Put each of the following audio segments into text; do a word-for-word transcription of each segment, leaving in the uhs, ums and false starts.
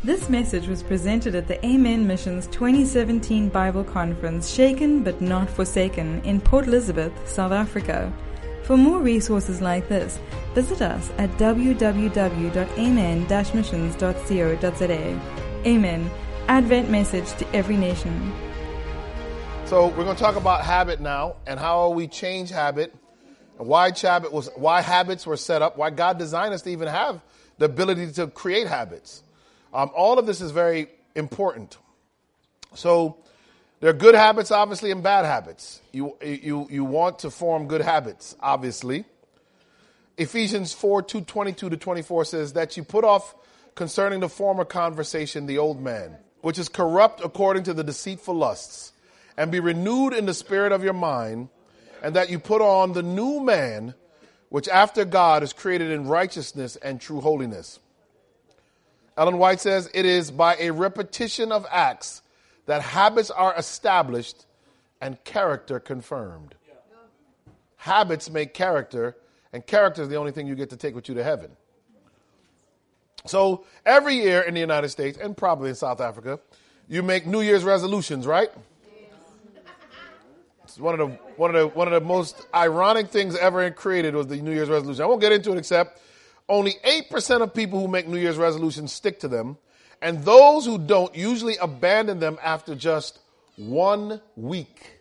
This message was presented at the Amen Mission's twenty seventeen Bible Conference, Shaken but Not Forsaken, in Port Elizabeth, South Africa. For more resources like this, visit us at w w w dot amen dash missions dot co dot z a. Amen. Advent message to every nation. So we're going to talk about habit now and how we change habit, and why habit was why habits were set up, why God designed us to even have the ability to create habits. Um, all of this is very important. So there are good habits, obviously, and bad habits. You you you want to form good habits, obviously. Ephesians four, two, twenty-two to twenty-four says that you put off concerning the former conversation the old man, which is corrupt according to the deceitful lusts, and be renewed in the spirit of your mind, and that you put on the new man, which after God is created in righteousness and true holiness. Ellen White says, it is by a repetition of acts that habits are established and character confirmed. Yeah. Habits make character, and character is the only thing you get to take with you to heaven. So every year in the United States, and probably in South Africa, you make New Year's resolutions, right? It's one of the one of the one of the most ironic things ever created was the New Year's resolution. I won't get into it, except only eight percent of people who make New Year's resolutions stick to them, and those who don't usually abandon them after just one week.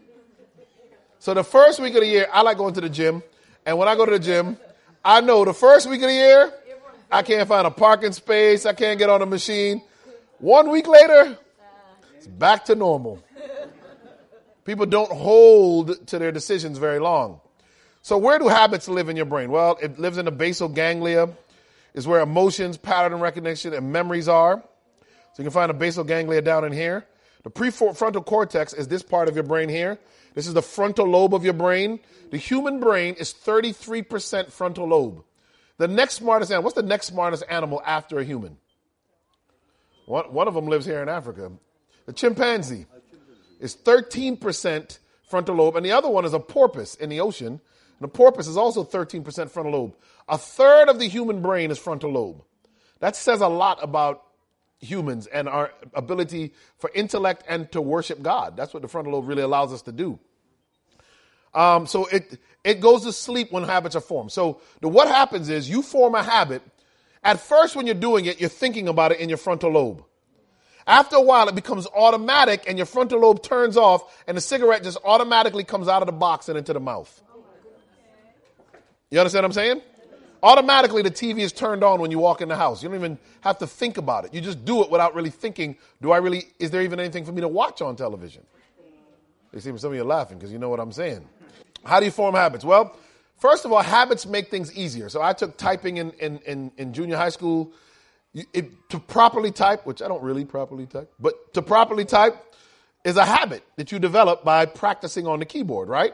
So the first week of the year, I like going to the gym, and when I go to the gym, I know the first week of the year, I can't find a parking space, I can't get on a machine. One week later, it's back to normal. People don't hold to their decisions very long. So where do habits live in your brain? Well, it lives in the basal ganglia, is where emotions, pattern recognition, and memories are. So you can find the basal ganglia down in here. The prefrontal cortex is this part of your brain here. This is the frontal lobe of your brain. The human brain is thirty-three percent frontal lobe. The next smartest animal, what's the next smartest animal after a human? One, one of them lives here in Africa. The chimpanzee is thirteen percent frontal lobe, and the other one is a porpoise in the ocean. And the porpoise is also thirteen percent frontal lobe. A third of the human brain is frontal lobe. That says a lot about humans and our ability for intellect and to worship God. That's what the frontal lobe really allows us to do. Um, so it it goes to sleep when habits are formed. So the, what happens is you form a habit. At first, when you're doing it, you're thinking about it in your frontal lobe. After a while, it becomes automatic and your frontal lobe turns off and the cigarette just automatically comes out of the box and into the mouth. You understand what I'm saying? Automatically, the T V is turned on when you walk in the house. You don't even have to think about it. You just do it without really thinking, do I really, is there even anything for me to watch on television? You see, some of you are laughing because you know what I'm saying. How do you form habits? Well, first of all, habits make things easier. So I took typing in, in, in, in junior high school. It, to properly type, which I don't really properly type, but to properly type is a habit that you develop by practicing on the keyboard, right?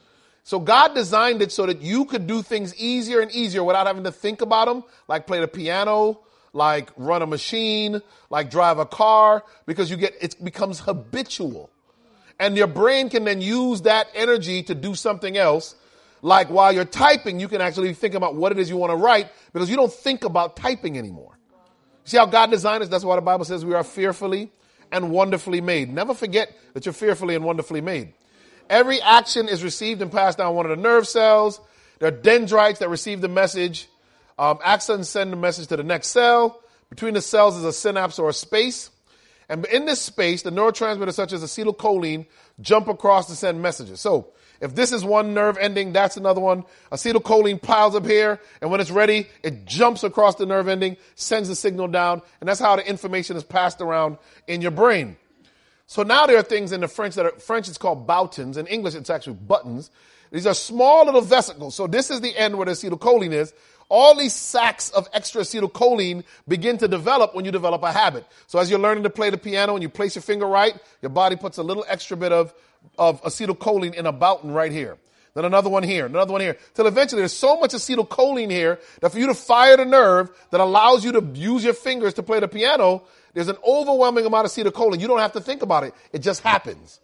So God designed it so that you could do things easier and easier without having to think about them, like play the piano, like run a machine, like drive a car, because you get, it becomes habitual. And your brain can then use that energy to do something else. Like while you're typing, you can actually think about what it is you want to write because you don't think about typing anymore. See how God designed us? That's why the Bible says we are fearfully and wonderfully made. Never forget that you're fearfully and wonderfully made. Every action is received and passed down one of the nerve cells. There are dendrites that receive the message. Um, axons send the message to the next cell. Between the cells is a synapse or a space. And in this space, the neurotransmitters such as acetylcholine jump across to send messages. So if this is one nerve ending, that's another one. Acetylcholine piles up here, and when it's ready, it jumps across the nerve ending, sends the signal down, and that's how the information is passed around in your brain. So now there are things in the French that are, French it's called boutons. In English, it's actually buttons. These are small little vesicles. So this is the end where the acetylcholine is. All these sacs of extra acetylcholine begin to develop when you develop a habit. So as you're learning to play the piano and you place your finger right, your body puts a little extra bit of, of acetylcholine in a bouton right here. Then another one here, another one here. Till eventually there's so much acetylcholine here that for you to fire the nerve that allows you to use your fingers to play the piano, there's an overwhelming amount of acetylcholine. You don't have to think about it. It just happens.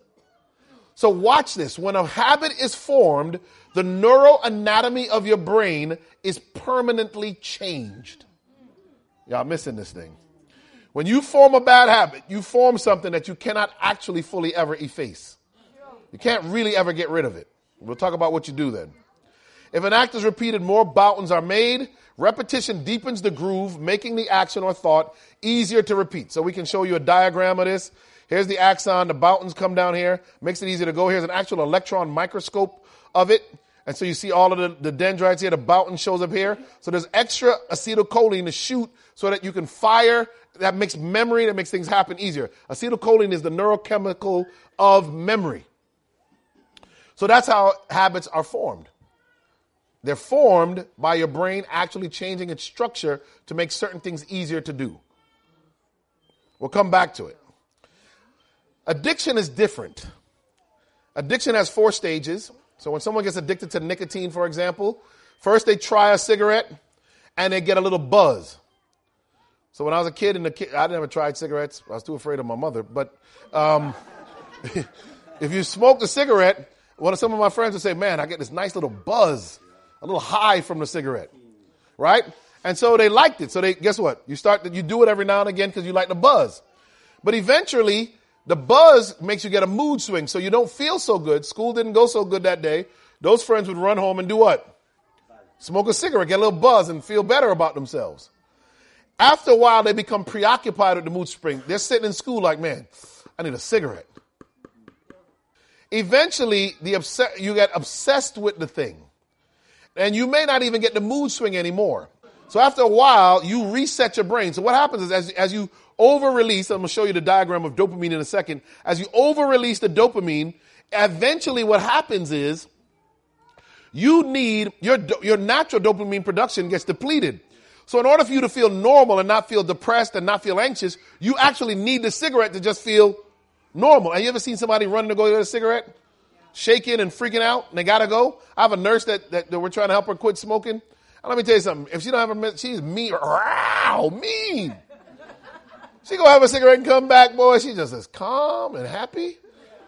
So watch this. When a habit is formed, the neuroanatomy of your brain is permanently changed. Y'all missing this thing. When you form a bad habit, you form something that you cannot actually fully ever efface. You can't really ever get rid of it. We'll talk about what you do then. If an act is repeated, more boutons are made. Repetition deepens the groove, making the action or thought easier to repeat. So we can show you a diagram of this. Here's the axon. The boutons come down here. Makes it easier to go. Here's an actual electron microscope of it. And so you see all of the, the dendrites here. The bouton shows up here. So there's extra acetylcholine to shoot so that you can fire. That makes memory, that makes things happen easier. Acetylcholine is the neurochemical of memory. So that's how habits are formed. They're formed by your brain actually changing its structure to make certain things easier to do. We'll come back to it. Addiction is different. Addiction has four stages. So when someone gets addicted to nicotine, for example, first they try a cigarette and they get a little buzz. So when I was a kid, and the kid, I never tried cigarettes. I was too afraid of my mother. But um, if you smoked a cigarette, one of some of my friends would say, man, I get this nice little buzz, a little high from the cigarette, right? And so they liked it. So they, guess what? You start, to, you do it every now and again because you like the buzz. But eventually, the buzz makes you get a mood swing. So you don't feel so good. School didn't go so good that day. Those friends would run home and do what? Smoke a cigarette, get a little buzz, and feel better about themselves. After a while, they become preoccupied with the mood swing. They're sitting in school like, man, I need a cigarette. Eventually, the obs- you get obsessed with the thing. And you may not even get the mood swing anymore. So after a while, you reset your brain. So what happens is as, as you over-release, I'm going to show you the diagram of dopamine in a second. As you over-release the dopamine, eventually what happens is you need, your, your natural dopamine production gets depleted. So in order for you to feel normal and not feel depressed and not feel anxious, you actually need the cigarette to just feel normal. Have you ever seen somebody running to go get a cigarette? Shaking and freaking out and they got to go? I have a nurse that, that, that we're trying to help her quit smoking. And let me tell you something. If she don't have a, she's mean. Wow, mean. She go have a cigarette and come back, boy. She just is calm and happy.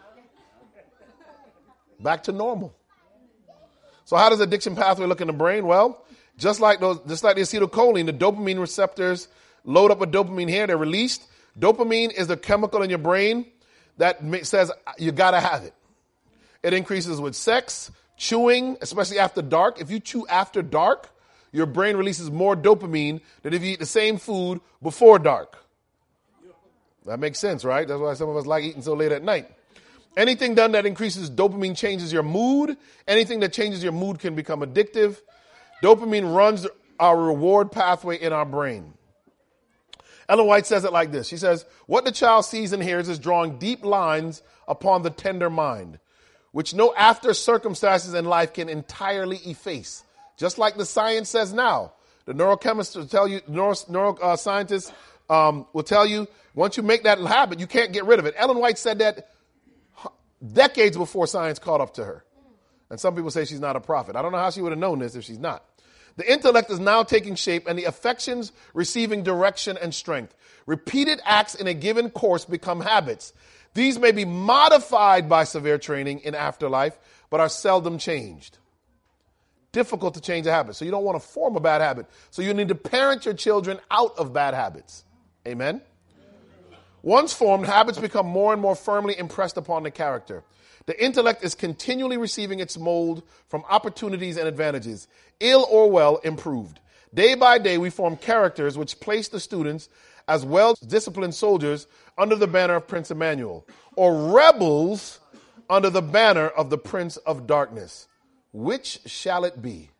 Back to normal. So how does addiction pathway look in the brain? Well, Just like those, just like the acetylcholine, the dopamine receptors load up with dopamine here. They're released. Dopamine is the chemical in your brain that says you gotta have it. It increases with sex, chewing, especially after dark. If you chew after dark, your brain releases more dopamine than if you eat the same food before dark. That makes sense, right? That's why some of us like eating so late at night. Anything done that increases dopamine changes your mood. Anything that changes your mood can become addictive. Dopamine runs our reward pathway in our brain. Ellen White says it like this. She says, what the child sees and hears is drawing deep lines upon the tender mind, which no after circumstances in life can entirely efface. Just like the science says now. The neurochemists will tell you, neuro, neuroscientists um, will tell you, once you make that habit, you can't get rid of it. Ellen White said that decades before science caught up to her. And some people say she's not a prophet. I don't know how she would have known this if she's not. The intellect is now taking shape and the affections receiving direction and strength. Repeated acts in a given course become habits. These may be modified by severe training in afterlife, but are seldom changed. Difficult to change a habit. So you don't want to form a bad habit. So you need to parent your children out of bad habits. Amen? Once formed, habits become more and more firmly impressed upon the character. The intellect is continually receiving its mold from opportunities and advantages, ill or well improved. Day by day, we form characters which place the students as well-disciplined soldiers under the banner of Prince Emmanuel, or rebels under the banner of the Prince of Darkness. Which shall it be?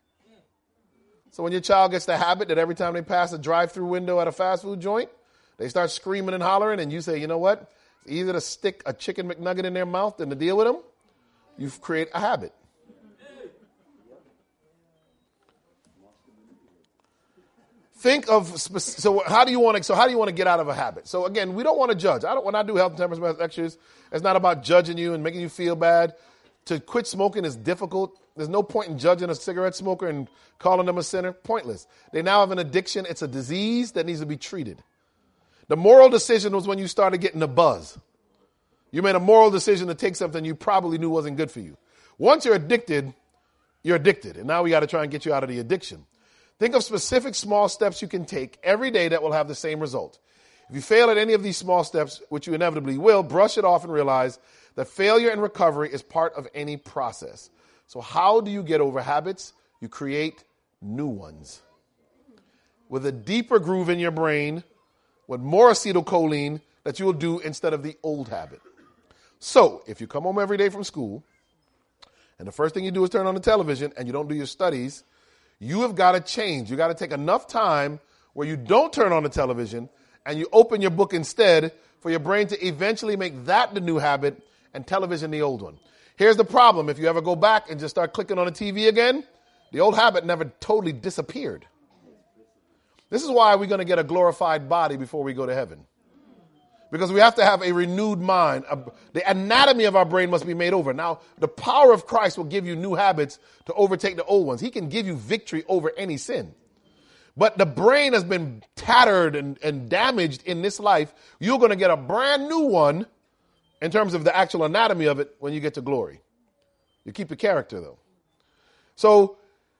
So when your child gets the habit that every time they pass a drive-through window at a fast food joint, they start screaming and hollering, and you say, you know what? It's easier to stick a chicken McNugget in their mouth than to deal with them. You create a habit. Think of, so how do you want to, so how do you want to get out of a habit? So again, we don't want to judge. I don't, when I do health and temperance lectures, it's not about judging you and making you feel bad. To quit smoking is difficult. There's no point in judging a cigarette smoker and calling them a sinner. Pointless. They now have an addiction. It's a disease that needs to be treated. The moral decision was when you started getting the buzz. You made a moral decision to take something you probably knew wasn't good for you. Once you're addicted, you're addicted. And now we got to try and get you out of the addiction. Think of specific small steps you can take every day that will have the same result. If you fail at any of these small steps, which you inevitably will, brush it off and realize that failure and recovery is part of any process. So how do you get over habits? You create new ones with a deeper groove in your brain, with more acetylcholine that you will do instead of the old habit. So if you come home every day from school and the first thing you do is turn on the television and you don't do your studies, you have got to change. You got to take enough time where you don't turn on the television and you open your book instead for your brain to eventually make that the new habit and television the old one. Here's the problem. If you ever go back and just start clicking on the T V again, the old habit never totally disappeared. This is why we're going to get a glorified body before we go to heaven. Because we have to have a renewed mind. The anatomy of our brain must be made over. Now, the power of Christ will give you new habits to overtake the old ones. He can give you victory over any sin. But the brain has been tattered and, and damaged in this life. You're going to get a brand new one in terms of the actual anatomy of it when you get to glory. You keep your character, though. So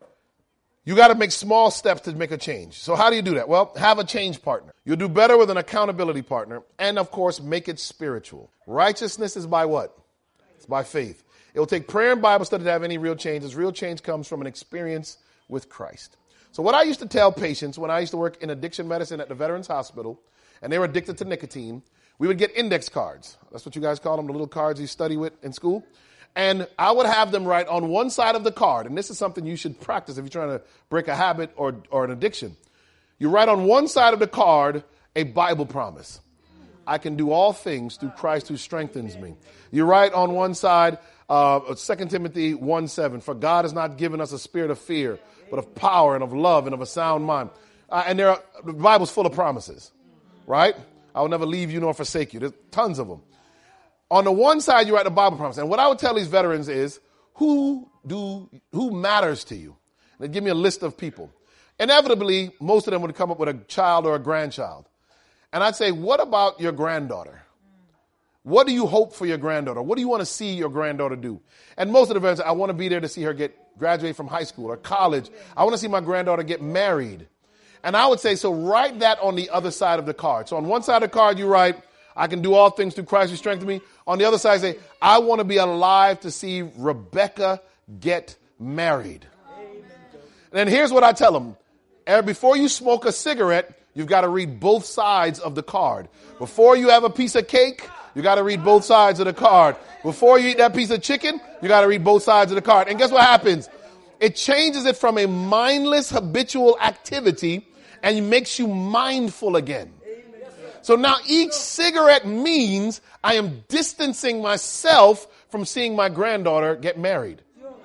you got to make small steps to make a change. So how do you do that? Well, have a change partner. You'll do better with an accountability partner. And, of course, make it spiritual. Righteousness is by what? It's by faith. It will take prayer and Bible study to have any real change, as real change comes from an experience with Christ. So what I used to tell patients when I used to work in addiction medicine at the Veterans Hospital, and they were addicted to nicotine, we would get index cards. That's what you guys call them, the little cards you study with in school. And I would have them write on one side of the card, and this is something you should practice if you're trying to break a habit or, or an addiction. You write on one side of the card a Bible promise. I can do all things through Christ who strengthens me. You write on one side, uh, Second Timothy one seven, for God has not given us a spirit of fear, but of power and of love and of a sound mind. Uh, and there are, the Bible's full of promises, right? I will never leave you nor forsake you. There's tons of them. On the one side, you write the Bible promise. And what I would tell these veterans is, who do who matters to you? And they give me a list of people. Inevitably, most of them would come up with a child or a grandchild. And I'd say, what about your granddaughter? What do you hope for your granddaughter? What do you want to see your granddaughter do? And most of the veterans, I want to be there to see her get graduate from high school or college. I want to see my granddaughter get married. And I would say, so write that on the other side of the card. So on one side of the card, you write, I can do all things through Christ who strengthens me. On the other side, say, I want to be alive to see Rebecca get married. Amen. And then here's what I tell them. Before you smoke a cigarette, you've got to read both sides of the card. Before you have a piece of cake, you got to read both sides of the card. Before you eat that piece of chicken, you got to read both sides of the card. And guess what happens? It changes it from a mindless habitual activity and makes you mindful again. So now each cigarette means I am distancing myself from seeing my granddaughter get married.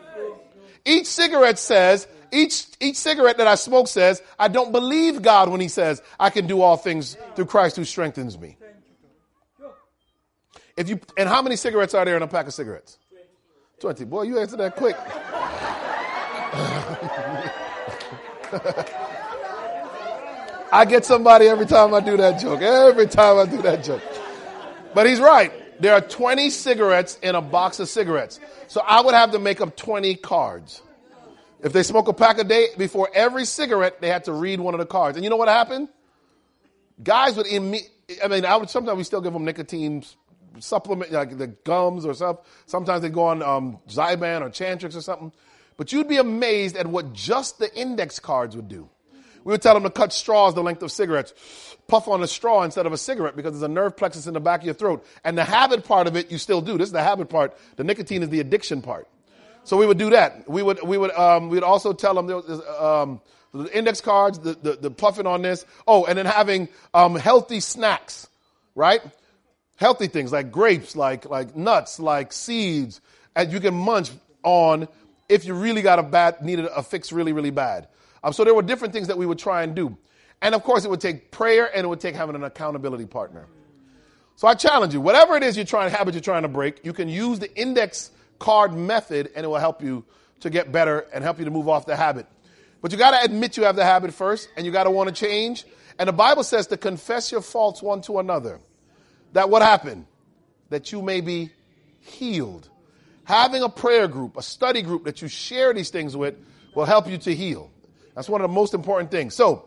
Each cigarette says, each, each cigarette that I smoke says, I don't believe God when he says, I can do all things through Christ who strengthens me. If you, and how many cigarettes are there in a pack of cigarettes? twenty. Boy, you answered that quick. I get somebody every time I do that joke. Every time I do that joke. But he's right. There are twenty cigarettes in a box of cigarettes. So I would have to make up twenty cards. If they smoke a pack a day, before every cigarette, they had to read one of the cards. And you know what happened? Guys would, imme- I mean, I would, sometimes we still give them nicotine supplement, like the gums or stuff. Sometimes they go on um, Zyban or Chantrix or something. But you'd be amazed at what just the index cards would do. We would tell them to cut straws the length of cigarettes. Puff on a straw instead of a cigarette because there's a nerve plexus in the back of your throat. And the habit part of it, you still do. This is the habit part. The nicotine is the addiction part. So we would do that. We would we would um, we'd also tell them there was, um, the index cards, the, the the puffing on this. Oh, and then having um, healthy snacks, right? Healthy things like grapes, like like nuts, like seeds, and you can munch on if you really got a bad needed a fix really really bad. Um, so there were different things that we would try and do. And, of course, it would take prayer and it would take having an accountability partner. So I challenge you, whatever it is you're trying, habit you're trying to break, you can use the index card method and it will help you to get better and help you to move off the habit. But you got to admit you have the habit first and you got to want to change. And the Bible says to confess your faults one to another. That what happened? That you may be healed. Having a prayer group, a study group that you share these things with will help you to heal. That's one of the most important things. So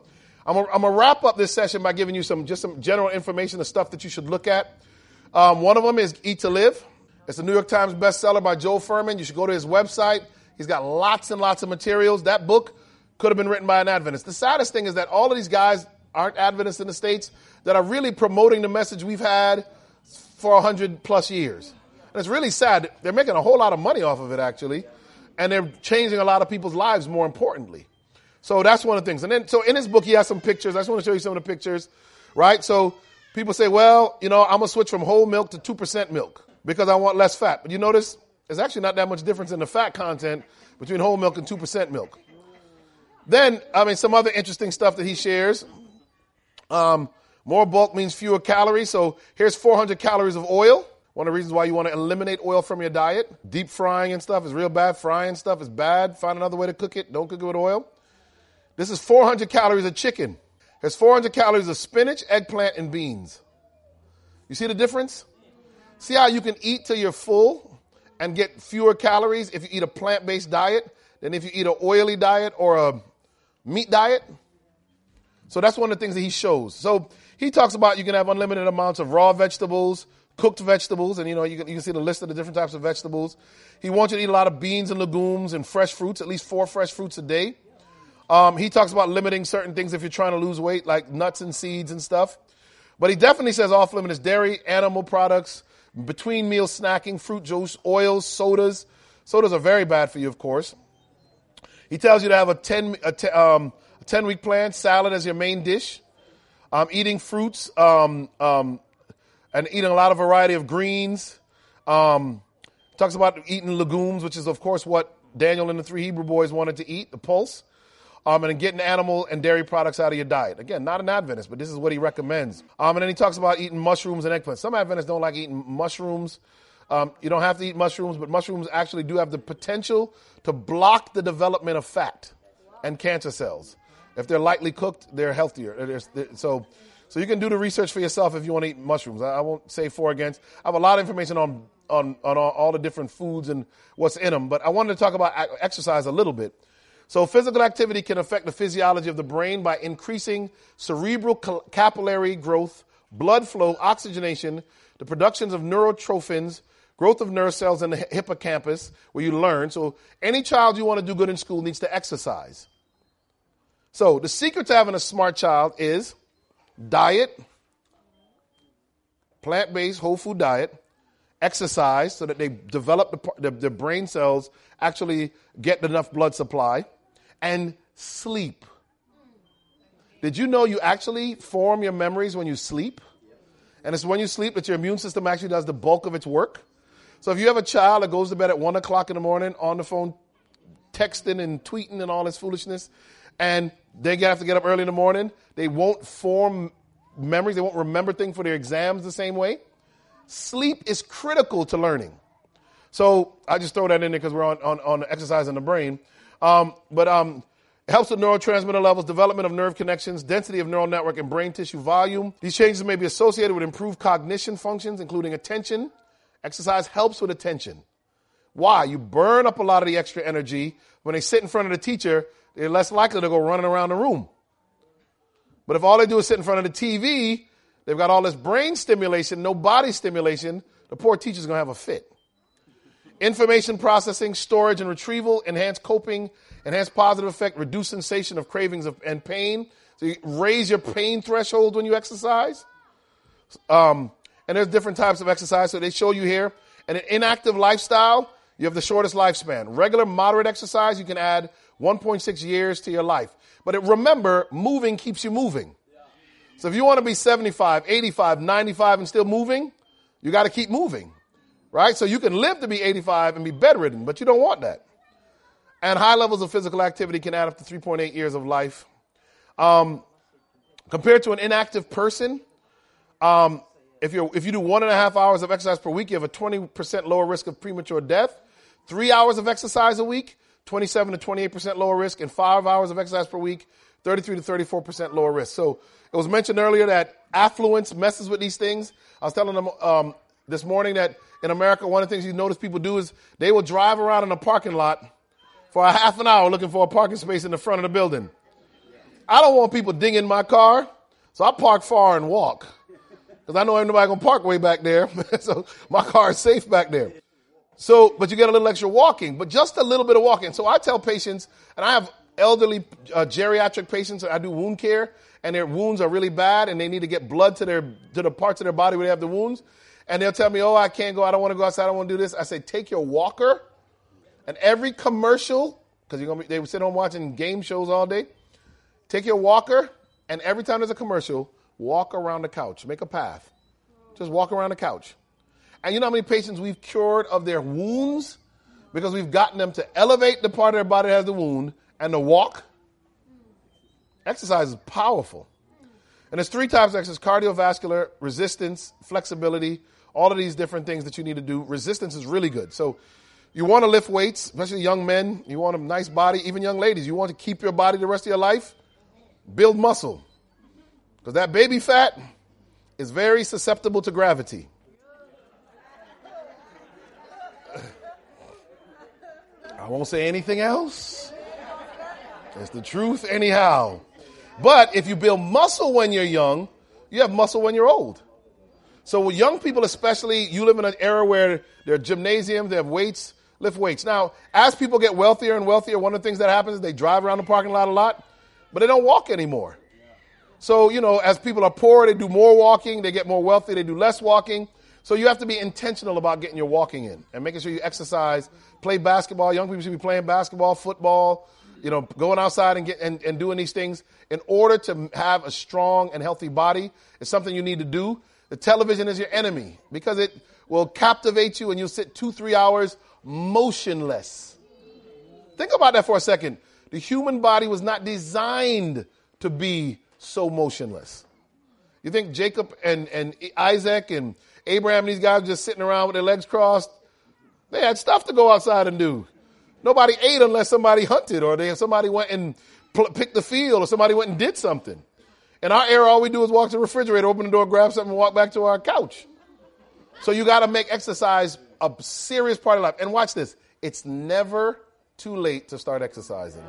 I'm going to wrap up this session by giving you some just some general information, the stuff that you should look at. Um, one of them is Eat to Live. It's a New York Times bestseller by Joel Furman. You should go to his website. He's got lots and lots of materials. That book could have been written by an Adventist. The saddest thing is that all of these guys aren't Adventists in the States that are really promoting the message we've had for one hundred plus years. And it's really sad. They're making a whole lot of money off of it, actually. And they're changing a lot of people's lives, more importantly. So that's one of the things. And then, so in his book, he has some pictures. I just want to show you some of the pictures, right? So people say, well, you know, I'm going to switch from whole milk to two percent milk because I want less fat. But you notice there's actually not that much difference in the fat content between whole milk and two percent milk. Then, I mean, some other interesting stuff that he shares. Um, more bulk means fewer calories. So here's four hundred calories of oil. One of the reasons why you want to eliminate oil from your diet. Deep frying and stuff is real bad. Frying stuff is bad. Find another way to cook it. Don't cook it with oil. This is four hundred calories of chicken. There's four hundred calories of spinach, eggplant, and beans. You see the difference? See how you can eat till you're full and get fewer calories if you eat a plant-based diet than if you eat an oily diet or a meat diet? So that's one of the things that he shows. So he talks about you can have unlimited amounts of raw vegetables, cooked vegetables, and you know you can, you can see the list of the different types of vegetables. He wants you to eat a lot of beans and legumes and fresh fruits, at least four fresh fruits a day. Um, he talks about limiting certain things if you're trying to lose weight, like nuts and seeds and stuff. But he definitely says off limits dairy, animal products, between meal snacking, fruit juice, oils, sodas. Sodas are very bad for you, of course. He tells you to have a ten a t- um, a ten week plan, salad as your main dish, um, eating fruits, um, um, and eating a lot of variety of greens. Um, talks about eating legumes, which is of course what Daniel and the three Hebrew boys wanted to eat, the pulse. Um, and getting animal and dairy products out of your diet. Again, not an Adventist, but this is what he recommends. Um, and then he talks about eating mushrooms and eggplants. Some Adventists don't like eating mushrooms. Um, you don't have to eat mushrooms, but mushrooms actually do have the potential to block the development of fat and cancer cells. If they're lightly cooked, they're healthier. They're, they're, so, so you can do the research for yourself if you want to eat mushrooms. I, I won't say for or against. I have a lot of information on on on all, all the different foods and what's in them, but I wanted to talk about exercise a little bit. So physical activity can affect the physiology of the brain by increasing cerebral capillary growth, blood flow, oxygenation, the productions of neurotrophins, growth of nerve cells in the hippocampus, where you learn. So any child you want to do good in school needs to exercise. So the secret to having a smart child is diet, plant-based whole food diet, exercise so that they develop the, the, the brain cells actually get enough blood supply, and sleep. Did you know you actually form your memories when you sleep? And it's when you sleep that your immune system actually does the bulk of its work. So if you have a child that goes to bed at one o'clock in the morning on the phone, texting and tweeting and all this foolishness, and they have to get up early in the morning, they won't form memories, they won't remember things for their exams the same way. Sleep is critical to learning. So I just throw that in there because we're on, on, on exercise in the brain. Um, but um, it helps with neurotransmitter levels, development of nerve connections, density of neural network, and brain tissue volume. These changes may be associated with improved cognition functions, including attention. Exercise helps with attention. Why? You burn up a lot of the extra energy. When they sit in front of the teacher, they're less likely to go running around the room. But if all they do is sit in front of the T V, they've got all this brain stimulation, no body stimulation, the poor teacher's going to have a fit. Information processing, storage, and retrieval, enhanced coping, enhanced positive effect, reduce sensation of cravings of, and pain. So you raise your pain threshold when you exercise. Um, and there's different types of exercise. So they show you here. And an inactive lifestyle, you have the shortest lifespan. Regular, moderate exercise, you can add one point six years to your life. But it, remember, moving keeps you moving. So if you want to be seventy-five, eighty-five, ninety-five and still moving, you got to keep moving. Right? So you can live to be eighty-five and be bedridden, but you don't want that. And high levels of physical activity can add up to three point eight years of life. Um, compared to an inactive person, um, if you if you do one and a half hours of exercise per week, you have a twenty percent lower risk of premature death. Three hours of exercise a week, twenty-seven to twenty-eight percent lower risk. And five hours of exercise per week, thirty-three to thirty-four percent lower risk. So it was mentioned earlier that affluence messes with these things. I was telling them um, this morning that in America, one of the things you notice people do is they will drive around in a parking lot for a half an hour looking for a parking space in the front of the building. I don't want people dinging my car, so I park far and walk. Because I know ain't nobody going to park way back there. So my car is safe back there. So, but you get a little extra walking, but just a little bit of walking. So I tell patients, and I have elderly uh, geriatric patients, I do wound care, and their wounds are really bad, and they need to get blood to their to the parts of their body where they have the wounds. And they'll tell me, oh, I can't go, I don't want to go outside, I don't want to do this. I say, take your walker, and every commercial, because you're gonna be, they would sit home watching game shows all day, take your walker, and every time there's a commercial, walk around the couch, make a path. Just walk around the couch. And you know how many patients we've cured of their wounds? Because we've gotten them to elevate the part of their body that has the wound and to walk. Exercise is powerful. And there's three types of exercise: cardiovascular, resistance, flexibility, all of these different things that you need to do. Resistance is really good. So you want to lift weights, especially young men. You want a nice body. Even young ladies, you want to keep your body the rest of your life. Build muscle. Because that baby fat is very susceptible to gravity. I won't say anything else. It's the truth anyhow. But if you build muscle when you're young, you have muscle when you're old. So with young people especially, you live in an era where there are gymnasiums, they have weights, lift weights. Now, as people get wealthier and wealthier, one of the things that happens is they drive around the parking lot a lot, but they don't walk anymore. So, you know, as people are poor, they do more walking, they get more wealthy, they do less walking. So you have to be intentional about getting your walking in and making sure you exercise, play basketball. Young people should be playing basketball, football, you know, going outside and, get, and, and doing these things in order to have a strong and healthy body. It's something you need to do. The television is your enemy because it will captivate you and you'll sit two, three hours motionless. Think about that for a second. The human body was not designed to be so motionless. You think Jacob and, and Isaac and Abraham, these guys just sitting around with their legs crossed? They had stuff to go outside and do. Nobody ate unless somebody hunted or they, somebody went and pl- picked the field or somebody went and did something. In our era, all we do is walk to the refrigerator, open the door, grab something, and walk back to our couch. So you got to make exercise a serious part of life. And watch this. It's never too late to start exercising.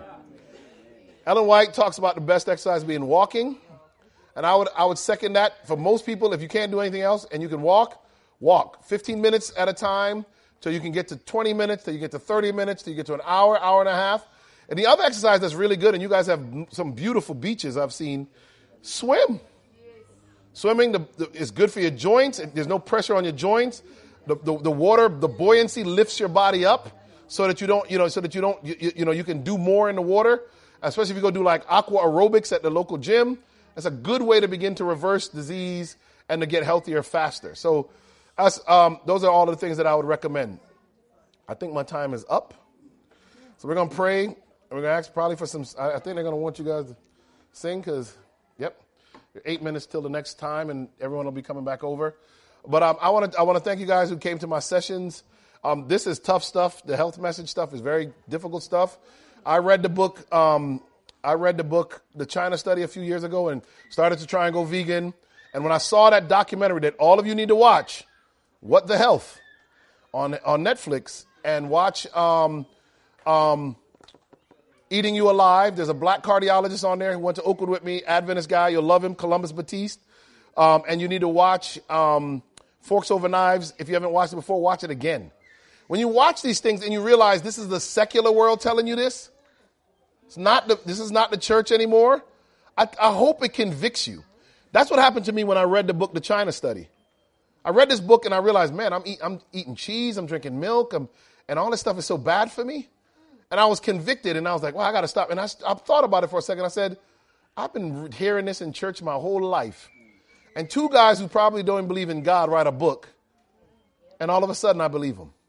Ellen White talks about the best exercise being walking. And I would I would second that. For most people, if you can't do anything else and you can walk, walk. fifteen minutes at a time till you can get to twenty minutes, till you get to thirty minutes, till you get to an hour, hour and a half. And the other exercise that's really good, and you guys have some beautiful beaches I've seen, swim. Swimming the, the, is good for your joints. There's no pressure on your joints. The, the, the water, the buoyancy lifts your body up so that you don't, you know, so that you don't, you, you know, you can do more in the water, especially if you go do like aqua aerobics at the local gym. That's a good way to begin to reverse disease and to get healthier faster. So us, um, those are all the things that I would recommend. I think my time is up. So we're going to pray. And we're going to ask probably for some, I, I think they're going to want you guys to sing because, yep, eight minutes till the next time and everyone will be coming back over. But um, I want to I want to thank you guys who came to my sessions. Um, this is tough stuff. The health message stuff is very difficult stuff. I read the book, um, I read the book, The China Study, a few years ago and started to try and go vegan. And when I saw that documentary that all of you need to watch, What the Health, on on Netflix, and watch um, um, Eating You Alive. There's a black cardiologist on there who went to Oakwood with me, Adventist guy. You'll love him, Columbus Batiste. Um, and you need to watch um, Forks Over Knives. If you haven't watched it before, watch it again. When you watch these things and you realize this is the secular world telling you this, it's not the, this is not the church anymore. I, I hope it convicts you. That's what happened to me when I read the book, The China Study. I read this book and I realized, man, I'm, eat, I'm eating cheese, I'm drinking milk, I'm, and all this stuff is so bad for me. And I was convicted and I was like, well, I got to stop. And I, I thought about it for a second. I said, I've been hearing this in church my whole life. And two guys who probably don't believe in God write a book. And all of a sudden I believe them.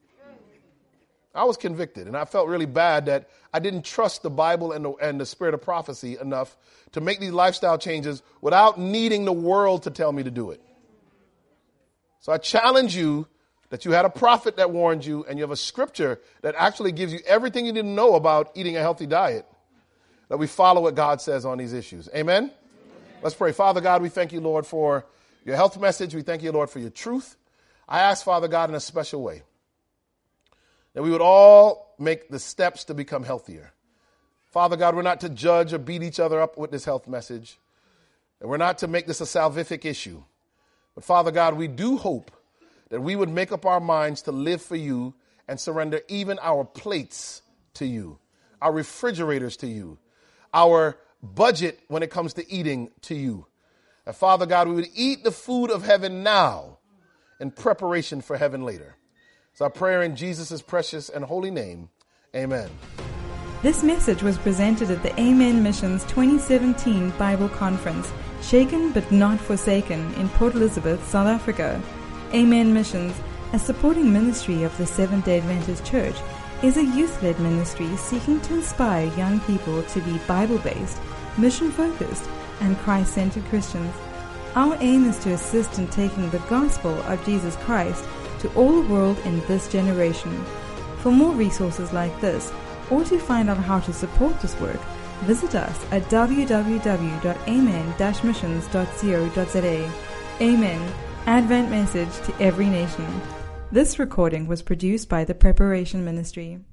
I was convicted, and I felt really bad that I didn't trust the Bible and the, and the spirit of prophecy enough to make these lifestyle changes without needing the world to tell me to do it. So I challenge you that you had a prophet that warned you, and you have a scripture that actually gives you everything you didn't know about eating a healthy diet, that we follow what God says on these issues. Amen? Amen. Let's pray. Father God, we thank you, Lord, for your health message. We thank you, Lord, for your truth. I ask, Father God, in a special way, that we would all make the steps to become healthier. Father God, we're not to judge or beat each other up with this health message. And we're not to make this a salvific issue. But Father God, we do hope that we would make up our minds to live for you and surrender even our plates to you, our refrigerators to you, our budget when it comes to eating to you. And Father God, we would eat the food of heaven now in preparation for heaven later. It's our prayer in Jesus' precious and holy name. Amen. This message was presented at the Amen Missions twenty seventeen Bible Conference, Shaken but Not Forsaken, in Port Elizabeth, South Africa. Amen Missions, a supporting ministry of the Seventh-day Adventist Church, is a youth-led ministry seeking to inspire young people to be Bible-based, mission-focused, and Christ-centered Christians. Our aim is to assist in taking the gospel of Jesus Christ to all the world in this generation. For more resources like this, or to find out how to support this work, visit us at w w w dot amen dash missions dot co dot z a. Amen. Advent message to every nation. This recording was produced by the Preparation Ministry.